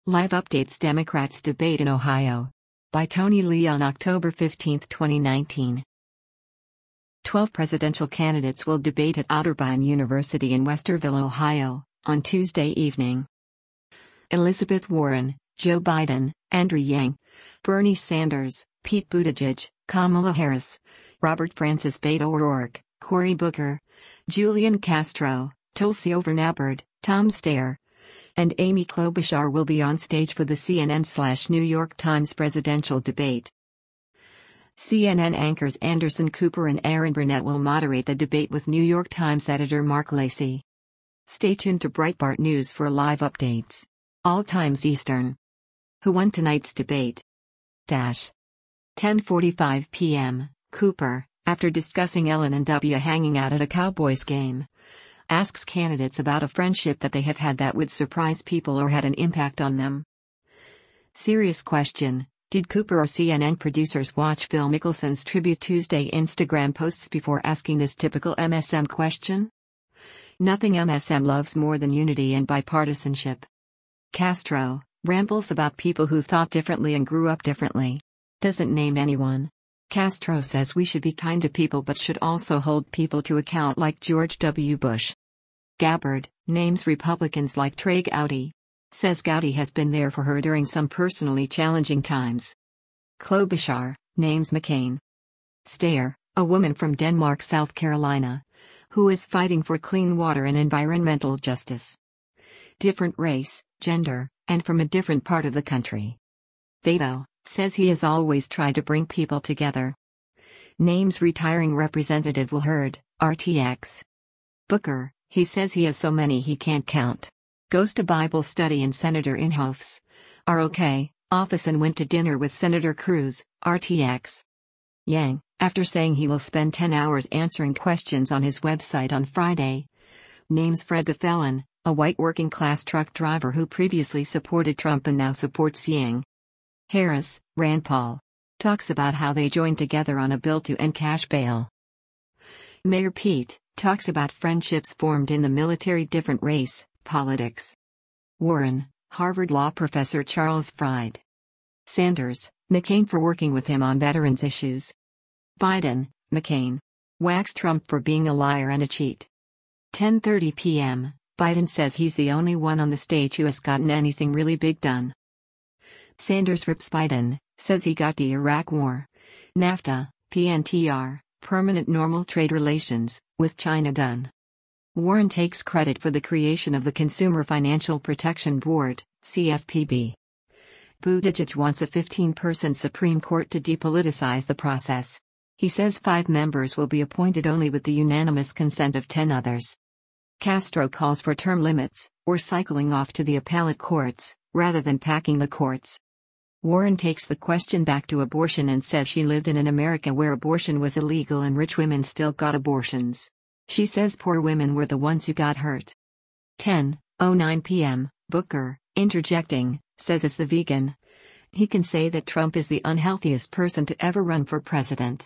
Live updates Democrats debate in Ohio. By Tony Lee on October 15, 2019. 12 presidential candidates will debate at Otterbein University in Westerville, Ohio, on Tuesday evening. Elizabeth Warren, Joe Biden, Andrew Yang, Bernie Sanders, Pete Buttigieg, Kamala Harris, Robert Francis Beto O'Rourke, Cory Booker, Julian Castro, Tulsi Gabbard, Tom Steyer, and Amy Klobuchar will be on stage for the CNN/New York Times presidential debate. CNN anchors Anderson Cooper and Aaron Burnett will moderate the debate with New York Times editor Mark Lacey. Stay tuned to Breitbart News for live updates. All times Eastern. Who won tonight's debate? 10:45 p.m. Cooper, after discussing Ellen and W hanging out at a Cowboys game, asks candidates about a friendship that they have had that would surprise people or had an impact on them. Serious question: did Cooper or CNN producers watch Phil Mickelson's Tribute Tuesday Instagram posts before asking this typical MSM question? Nothing MSM loves more than unity and bipartisanship. Castro rambles about people who thought differently and grew up differently. Doesn't name anyone. Castro says we should be kind to people but should also hold people to account like George W. Bush. Gabbard names Republicans like Trey Gowdy. Says Gowdy has been there for her during some personally challenging times. Klobuchar names McCain. Steyer, a woman from Denmark, South Carolina, who is fighting for clean water and environmental justice. Different race, gender, and from a different part of the country. Beto says he has always tried to bring people together. Names retiring Representative Will Hurd, RTX. Booker, he says he has so many he can't count. Goes to Bible study in Senator Inhofe's ROK office and went to dinner with Senator Cruz, RTX. Yang, after saying he will spend 10 hours answering questions on his website on Friday, names Fred the Felon, a white working-class truck driver who previously supported Trump and now supports Yang. Harris, Rand Paul, talks about how they joined together on a bill to end cash bail. Mayor Pete talks about friendships formed in the military, different race, politics. Warren, Harvard Law professor Charles Fried. Sanders, McCain for working with him on veterans issues. Biden, McCain. Whacks Trump for being a liar and a cheat. 10:30 p.m. Biden says he's the only one on the stage who has gotten anything really big done. Sanders rips Biden, says he got the Iraq War, NAFTA, PNTR, permanent normal trade relations, with China done. Warren takes credit for the creation of the Consumer Financial Protection Board, CFPB. Buttigieg wants a 15-person Supreme Court to depoliticize the process. He says 5 members will be appointed only with the unanimous consent of 10 others. Castro calls for term limits, or cycling off to the appellate courts, rather than packing the courts. Warren takes the question back to abortion and says she lived in an America where abortion was illegal and rich women still got abortions. She says poor women were the ones who got hurt. 10:09 p.m. Booker, interjecting, says as the vegan, he can say that Trump is the unhealthiest person to ever run for president.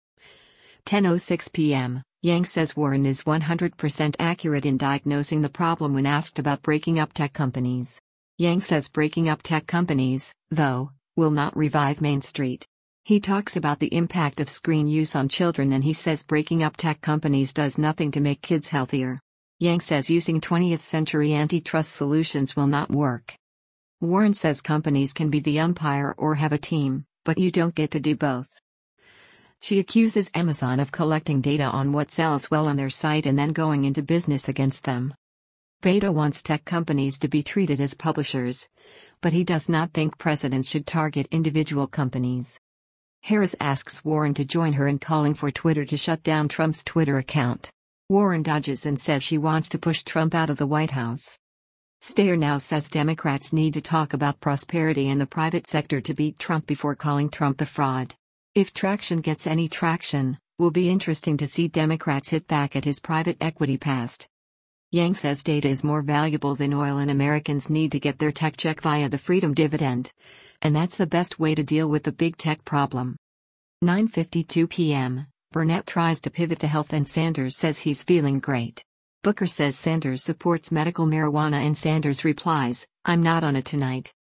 10:06 p.m. Yang says Warren is 100% accurate in diagnosing the problem when asked about breaking up tech companies. Yang says breaking up tech companies, though, will not revive Main Street. He talks about the impact of screen use on children and he says breaking up tech companies does nothing to make kids healthier. Yang says using 20th century antitrust solutions will not work. Warren says companies can be the umpire or have a team, but you don't get to do both. She accuses Amazon of collecting data on what sells well on their site and then going into business against them. Beto wants tech companies to be treated as publishers, but he does not think presidents should target individual companies. Harris asks Warren to join her in calling for Twitter to shut down Trump's Twitter account. Warren dodges and says she wants to push Trump out of the White House. Steyer now says Democrats need to talk about prosperity in the private sector to beat Trump before calling Trump a fraud. If traction gets any traction, will be interesting to see Democrats hit back at his private equity past. Yang says data is more valuable than oil and Americans need to get their tech check via the freedom dividend. And that's the best way to deal with the big tech problem. 9:52 p.m. Burnett tries to pivot to health and Sanders says he's feeling great. Booker says Sanders supports medical marijuana and Sanders replies, "I'm not on it tonight."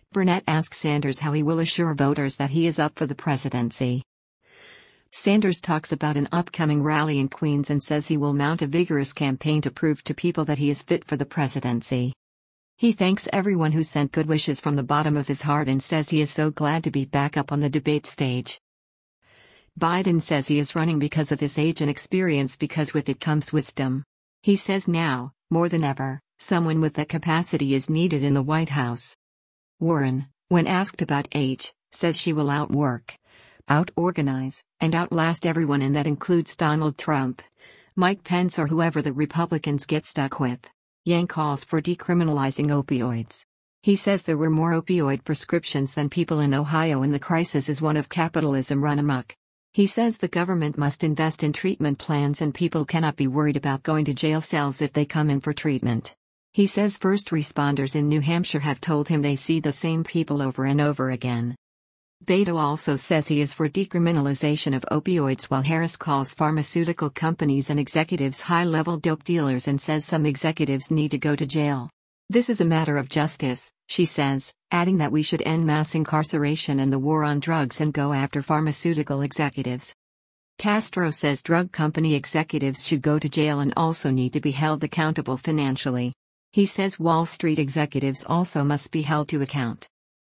Burnett asks Sanders how he will assure voters that he is up for the presidency. Sanders talks about an upcoming rally in Queens and says he will mount a vigorous campaign to prove to people that he is fit for the presidency. He thanks everyone who sent good wishes from the bottom of his heart and says he is so glad to be back up on the debate stage. Biden says he is running because of his age and experience, because with it comes wisdom. He says now, more than ever, someone with that capacity is needed in the White House. Warren, when asked about age, says she will outwork, out-organize, and outlast everyone, and that includes Donald Trump, Mike Pence, or whoever the Republicans get stuck with. Yang calls for decriminalizing opioids. He says there were more opioid prescriptions than people in Ohio, and the crisis is one of capitalism run amok. He says the government must invest in treatment plans and people cannot be worried about going to jail cells if they come in for treatment. He says first responders in New Hampshire have told him they see the same people over and over again. Beto also says he is for decriminalization of opioids, while Harris calls pharmaceutical companies and executives high-level dope dealers and says some executives need to go to jail. This is a matter of justice, she says, adding that we should end mass incarceration and the war on drugs and go after pharmaceutical executives. Castro says drug company executives should go to jail and also need to be held accountable financially. He says Wall Street executives also must be held to account.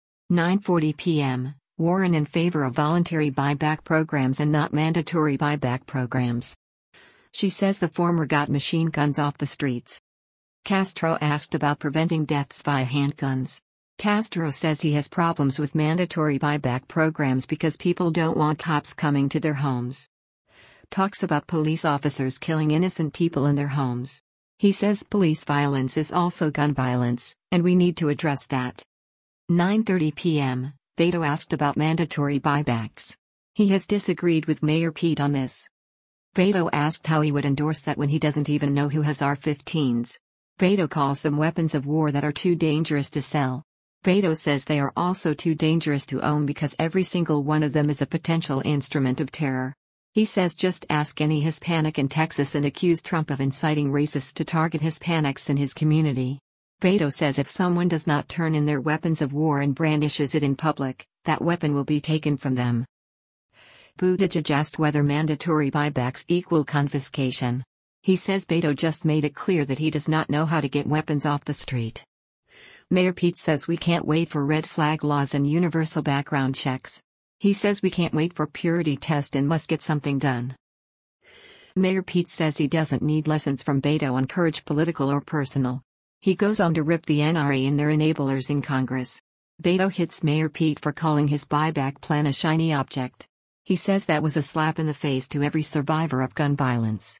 9:40 p.m. Warren in favor of voluntary buyback programs and not mandatory buyback programs. She says the former got machine guns off the streets. Castro asked about preventing deaths via handguns. Castro says he has problems with mandatory buyback programs because people don't want cops coming to their homes. Talks about police officers killing innocent people in their homes. He says police violence is also gun violence, and we need to address that. 9:30 p.m. Beto asked about mandatory buybacks. He has disagreed with Mayor Pete on this. Beto asked how he would endorse that when he doesn't even know who has AR-15s. Beto calls them weapons of war that are too dangerous to sell. Beto says they are also too dangerous to own because every single one of them is a potential instrument of terror. He says just ask any Hispanic in Texas and accuse Trump of inciting racists to target Hispanics in his community. Beto says if someone does not turn in their weapons of war and brandishes it in public, that weapon will be taken from them. Buttigieg asked whether mandatory buybacks equal confiscation. He says Beto just made it clear that he does not know how to get weapons off the street. Mayor Pete says we can't wait for red flag laws and universal background checks. He says we can't wait for purity test and must get something done. Mayor Pete says he doesn't need lessons from Beto on courage, political or personal. He goes on to rip the NRA and their enablers in Congress. Beto hits Mayor Pete for calling his buyback plan a shiny object. He says that was a slap in the face to every survivor of gun violence.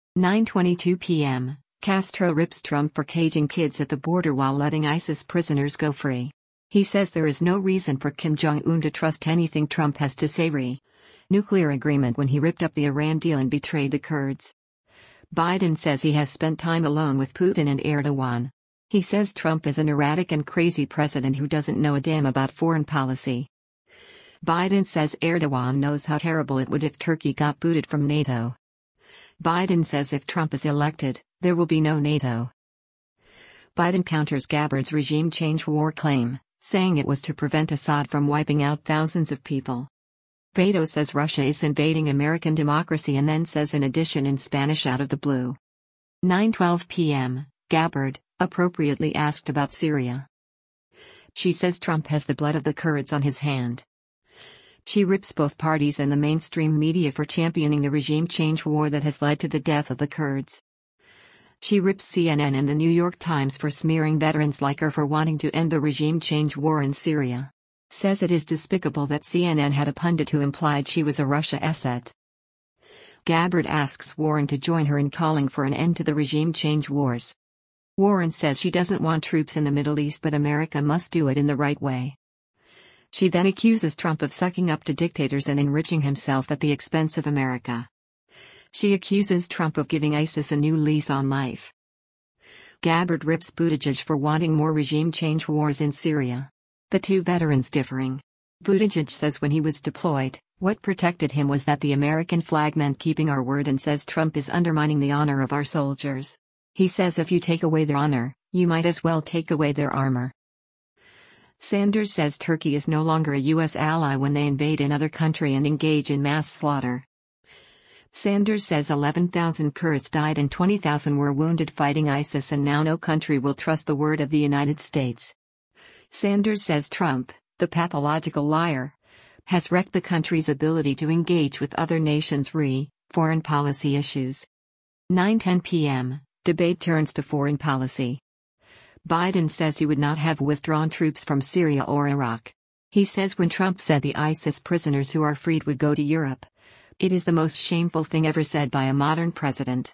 9:22 p.m. Castro rips Trump for caging kids at the border while letting ISIS prisoners go free. He says there is no reason for Kim Jong-un to trust anything Trump has to say re-nuclear agreement when he ripped up the Iran deal and betrayed the Kurds. Biden says he has spent time alone with Putin and Erdogan. He says Trump is an erratic and crazy president who doesn't know a damn about foreign policy. Biden says Erdogan knows how terrible it would if Turkey got booted from NATO. Biden says if Trump is elected, there will be no NATO. Biden counters Gabbard's regime change war claim, saying it was to prevent Assad from wiping out thousands of people. Beto says Russia is invading American democracy and then says in addition in Spanish out of the blue. 9:12 p.m. Gabbard, appropriately asked about Syria. She says Trump has the blood of the Kurds on his hand. She rips both parties and the mainstream media for championing the regime change war that has led to the death of the Kurds. She rips CNN and the New York Times for smearing veterans like her for wanting to end the regime change war in Syria. Says it is despicable that CNN had a pundit who implied she was a Russia asset. Gabbard asks Warren to join her in calling for an end to the regime change wars. Warren says she doesn't want troops in the Middle East, but America must do it in the right way. She then accuses Trump of sucking up to dictators and enriching himself at the expense of America. She accuses Trump of giving ISIS a new lease on life. Gabbard rips Buttigieg for wanting more regime change wars in Syria. The two veterans differing. Buttigieg says when he was deployed, what protected him was that the American flag meant keeping our word, and says Trump is undermining the honor of our soldiers. He says if you take away their honor, you might as well take away their armor. Sanders says Turkey is no longer a U.S. ally when they invade another country and engage in mass slaughter. Sanders says 11,000 Kurds died and 20,000 were wounded fighting ISIS, and now no country will trust the word of the United States. Sanders says Trump, the pathological liar, has wrecked the country's ability to engage with other nations' foreign policy issues. 9:10 p.m., debate turns to foreign policy. Biden says he would not have withdrawn troops from Syria or Iraq. He says when Trump said the ISIS prisoners who are freed would go to Europe, it is the most shameful thing ever said by a modern president.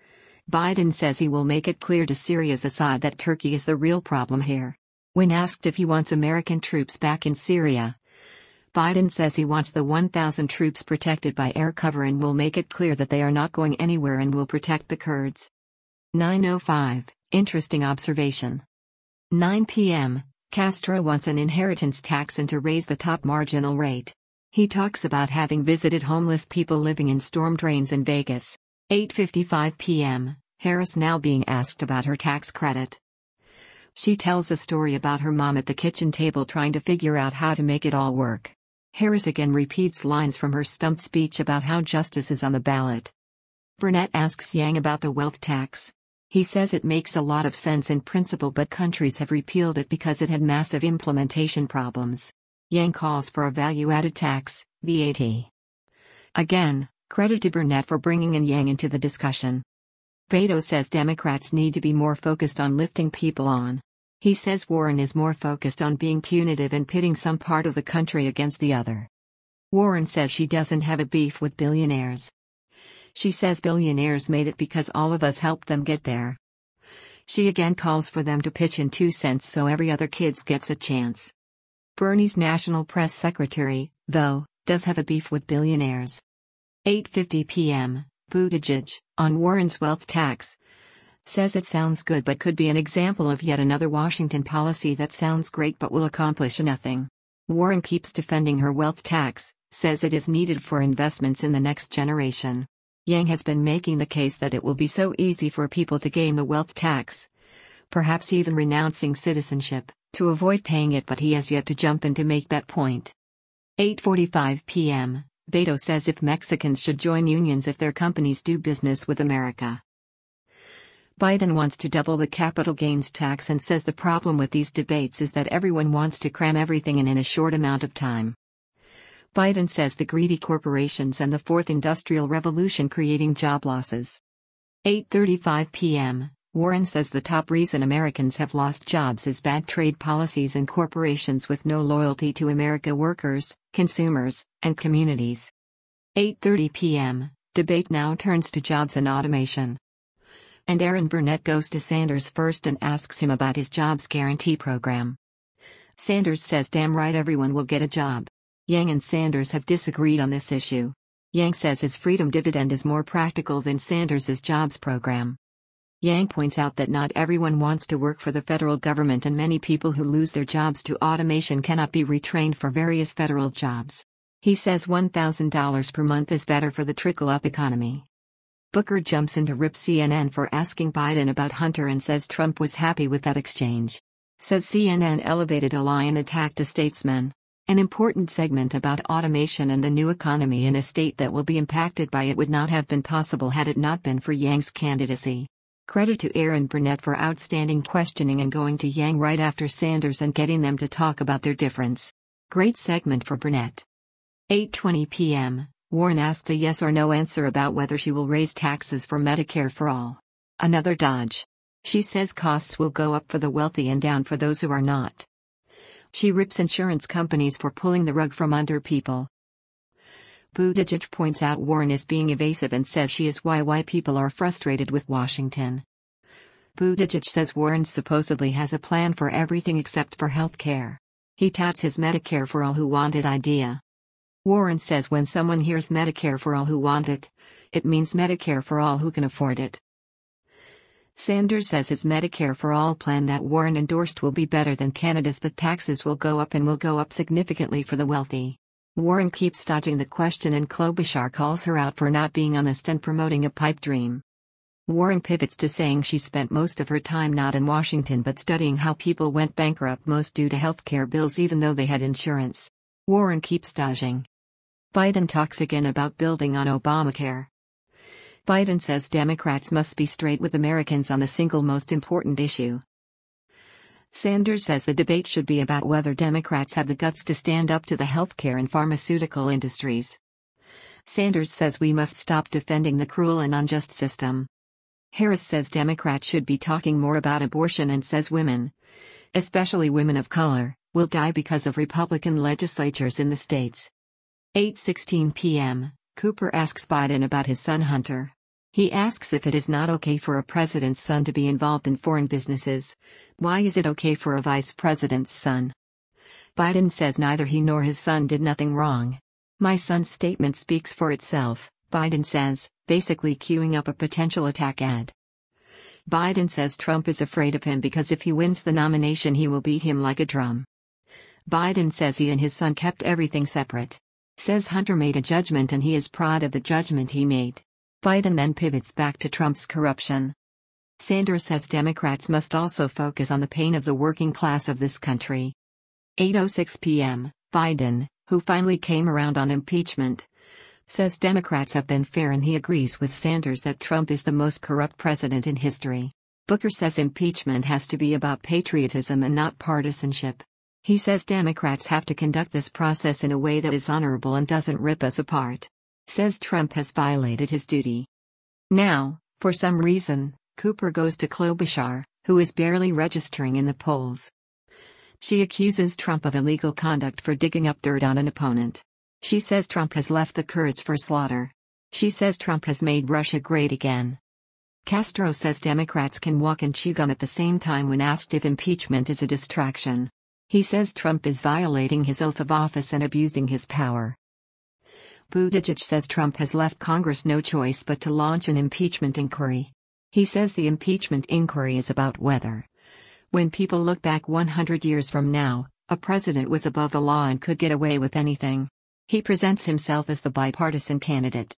Biden says he will make it clear to Syria's Assad that Turkey is the real problem here. When asked if he wants American troops back in Syria, Biden says he wants the 1,000 troops protected by air cover and will make it clear that they are not going anywhere and will protect the Kurds. 9:05, interesting observation. 9 p.m., Castro wants an inheritance tax and to raise the top marginal rate. He talks about having visited homeless people living in storm drains in Vegas. 8:55 p.m., Harris now being asked about her tax credit. She tells a story about her mom at the kitchen table trying to figure out how to make it all work. Harris again repeats lines from her stump speech about how justice is on the ballot. Burnett asks Yang about the wealth tax. He says it makes a lot of sense in principle, but countries have repealed it because it had massive implementation problems. Yang calls for a value-added tax, VAT. Again, credit to Burnett for bringing in Yang into the discussion. Beto says Democrats need to be more focused on lifting people on. He says Warren is more focused on being punitive and pitting some part of the country against the other. Warren says she doesn't have a beef with billionaires. She says billionaires made it because all of us helped them get there. She again calls for them to pitch in 2 cents so every other kid gets a chance. Bernie's national press secretary, though, does have a beef with billionaires. 8:50 p.m., Buttigieg, on Warren's wealth tax, says it sounds good but could be an example of yet another Washington policy that sounds great but will accomplish nothing. Warren keeps defending her wealth tax, says it is needed for investments in the next generation. Yang has been making the case that it will be so easy for people to game the wealth tax, perhaps even renouncing citizenship, to avoid paying it, but he has yet to jump in to make that point. 8:45 p.m., Beto says if Mexicans should join unions if their companies do business with America. Biden wants to double the capital gains tax and says the problem with these debates is that everyone wants to cram everything in a short amount of time. Biden says the greedy corporations and the fourth industrial revolution creating job losses. 8:35 p.m., Warren says the top reason Americans have lost jobs is bad trade policies and corporations with no loyalty to America workers, consumers, and communities. 8:30 p.m., debate now turns to jobs and automation. And Aaron Burnett goes to Sanders first and asks him about his jobs guarantee program. Sanders says damn right everyone will get a job. Yang and Sanders have disagreed on this issue. Yang says his freedom dividend is more practical than Sanders's jobs program. Yang points out that not everyone wants to work for the federal government and many people who lose their jobs to automation cannot be retrained for various federal jobs. He says $1,000 per month is better for the trickle-up economy. Booker jumps in to rip CNN for asking Biden about Hunter and says Trump was happy with that exchange. Says CNN elevated a lion attack to statesmen. An important segment about automation and the new economy in a state that will be impacted by it would not have been possible had it not been for Yang's candidacy. Credit to Aaron Burnett for outstanding questioning and going to Yang right after Sanders and getting them to talk about their difference. Great segment for Burnett. 8:20 p.m., Warren asked a yes or no answer about whether she will raise taxes for Medicare for all. Another dodge. She says costs will go up for the wealthy and down for those who are not. She rips insurance companies for pulling the rug from under people. Buttigieg points out Warren is being evasive and says she is why people are frustrated with Washington. Buttigieg says Warren supposedly has a plan for everything except for health care. He touts his Medicare for all who want it idea. Warren says when someone hears Medicare for all who want it, it means Medicare for all who can afford it. Sanders says his Medicare for all plan that Warren endorsed will be better than Canada's, but taxes will go up and will go up significantly for the wealthy. Warren keeps dodging the question and Klobuchar calls her out for not being honest and promoting a pipe dream. Warren pivots to saying she spent most of her time not in Washington but studying how people went bankrupt most due to healthcare bills even though they had insurance. Warren keeps dodging. Biden talks again about building on Obamacare. Biden says Democrats must be straight with Americans on the single most important issue. Sanders says the debate should be about whether Democrats have the guts to stand up to the healthcare and pharmaceutical industries. Sanders says we must stop defending the cruel and unjust system. Harris says Democrats should be talking more about abortion and says women, especially women of color, will die because of Republican legislatures in the states. 8:16 p.m., Cooper asks Biden about his son Hunter. He asks if it is not okay for a president's son to be involved in foreign businesses. Why is it okay for a vice president's son? Biden says neither he nor his son did nothing wrong. My son's statement speaks for itself, Biden says, basically queuing up a potential attack ad. Biden says Trump is afraid of him because if he wins the nomination he will beat him like a drum. Biden says he and his son kept everything separate. Says Hunter made a judgment and he is proud of the judgment he made. Biden then pivots back to Trump's corruption. Sanders says Democrats must also focus on the pain of the working class of this country. 8:06 p.m., Biden, who finally came around on impeachment, says Democrats have been fair and he agrees with Sanders that Trump is the most corrupt president in history. Booker says impeachment has to be about patriotism and not partisanship. He says Democrats have to conduct this process in a way that is honorable and doesn't rip us apart. Says Trump has violated his duty. Now, for some reason, Cooper goes to Klobuchar, who is barely registering in the polls. She accuses Trump of illegal conduct for digging up dirt on an opponent. She says Trump has left the Kurds for slaughter. She says Trump has made Russia great again. Castro says Democrats can walk and chew gum at the same time when asked if impeachment is a distraction. He says Trump is violating his oath of office and abusing his power. Buttigieg says Trump has left Congress no choice but to launch an impeachment inquiry. He says the impeachment inquiry is about whether, when people look back 100 years from now, a president was above the law and could get away with anything. He presents himself as the bipartisan candidate.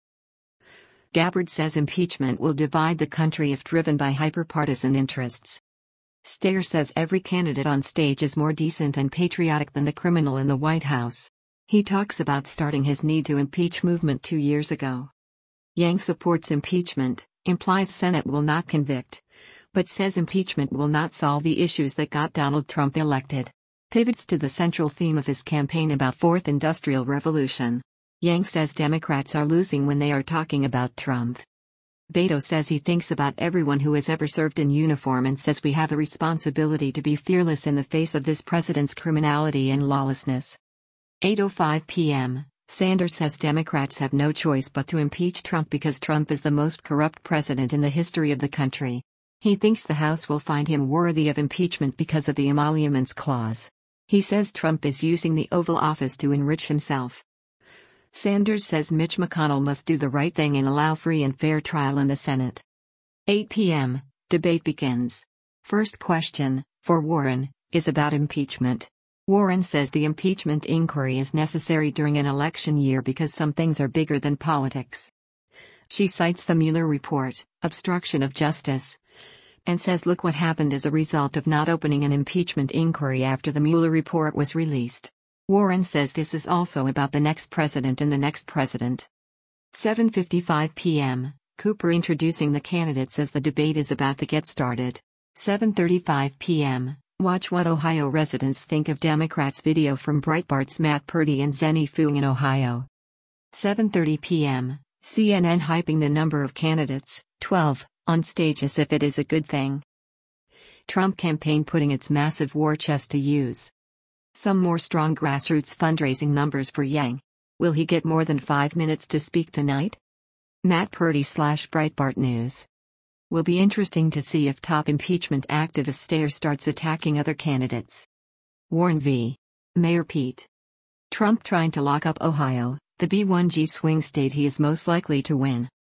Gabbard says impeachment will divide the country if driven by hyperpartisan interests. Steyer says every candidate on stage is more decent and patriotic than the criminal in the White House. He talks about starting his need to impeach movement 2 years ago. Yang supports impeachment, implies Senate will not convict, but says impeachment will not solve the issues that got Donald Trump elected. Pivots to the central theme of his campaign about Fourth Industrial Revolution. Yang says Democrats are losing when they are talking about Trump. Beto says he thinks about everyone who has ever served in uniform and says we have a responsibility to be fearless in the face of this president's criminality and lawlessness. 8:05 p.m., Sanders says Democrats have no choice but to impeach Trump because Trump is the most corrupt president in the history of the country. He thinks the House will find him worthy of impeachment because of the emoluments clause. He says Trump is using the Oval Office to enrich himself. Sanders says Mitch McConnell must do the right thing and allow free and fair trial in the Senate. 8 p.m., debate begins. First question, for Warren, is about impeachment. Warren says the impeachment inquiry is necessary during an election year because some things are bigger than politics. She cites the Mueller report, obstruction of justice, and says look what happened as a result of not opening an impeachment inquiry after the Mueller report was released. Warren says this is also about the next president and the next president. 7:55 p.m., Cooper introducing the candidates as the debate is about to get started. 7:35 p.m., watch what Ohio residents think of Democrats' video from Breitbart's Matt Purdy and Zenny Fu in Ohio. 7:30 p.m., CNN hyping the number of candidates, 12, on stage as if it is a good thing. Trump campaign putting its massive war chest to use. Some more strong grassroots fundraising numbers for Yang. Will he get more than 5 minutes to speak tonight? Matt Purdy / Breitbart News. Will be interesting to see if top impeachment activist Steyer starts attacking other candidates. Warren v. Mayor Pete. Trump trying to lock up Ohio, the B1G swing state he is most likely to win.